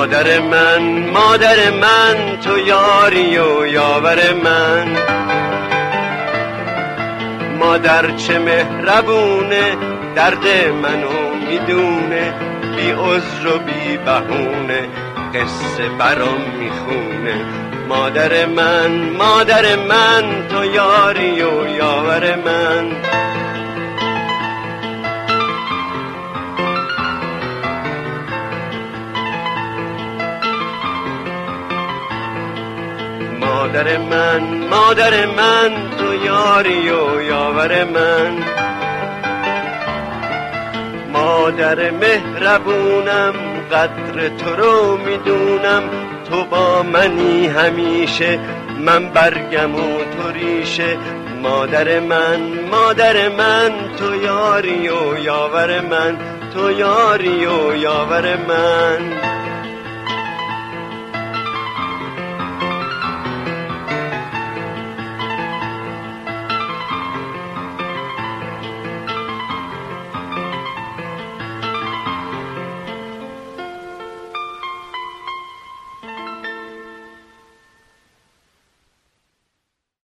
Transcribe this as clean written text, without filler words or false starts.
مادر من تو یاری و یاور من. مادر چه مهربونه، درد منو میدونه، بی عذر و بی بهونه قصه برام میخونه. مادر من تو یاری و یاور من. مادر من تو یاری و یاور من. مادر مهربونم، قدر تو رو میدونم، تو با منی همیشه، من برگم و تو ریشه. مادر من تو یاری و یاور من، تو یاری و یاور من.